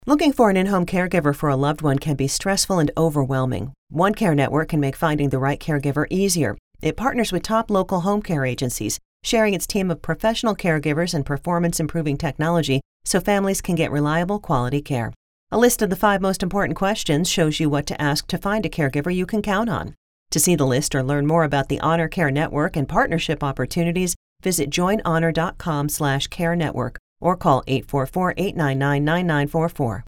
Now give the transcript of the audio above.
Looking for an in-home caregiver for a loved one can be stressful and overwhelming. One Care Network can make finding the right caregiver easier. It partners with top local home care agencies, sharing its team of professional caregivers and performance-improving technology so families can get reliable, quality care. A list of the 5 most important questions shows you what to ask to find a caregiver you can count on. To see the list or learn more about the Honor Care Network and partnership opportunities, visit joinhonor.com/care network or call 844-899-9944.